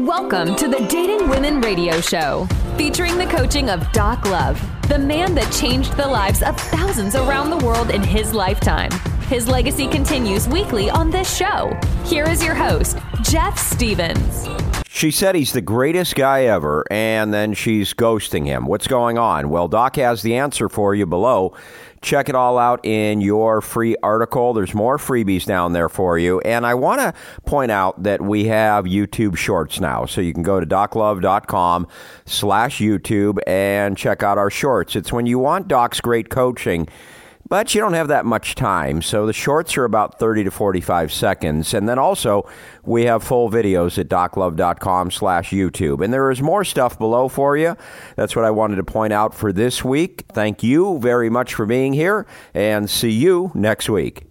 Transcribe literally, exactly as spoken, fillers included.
Welcome to the Dating Women Radio Show, featuring the coaching of Doc Love, the man that changed the lives of thousands around the world in his lifetime. His legacy continues weekly on this show. Here is your host, Jeff Stevens. She said he's the greatest guy ever, and then she's ghosting him. What's going on? Well, Doc has the answer for you below. Check it all out in your free article. There's more freebies down there for you. And I want to point out that we have YouTube Shorts now. So you can go to doclove.com slash YouTube and check out our shorts. It's when you want Doc's great coaching, but you don't have that much time. So the shorts are about thirty to forty-five seconds. And then also, we have full videos at doclove.com slash YouTube. And there is more stuff below for you. That's what I wanted to point out for this week. Thank you very much for being here, and see you next week.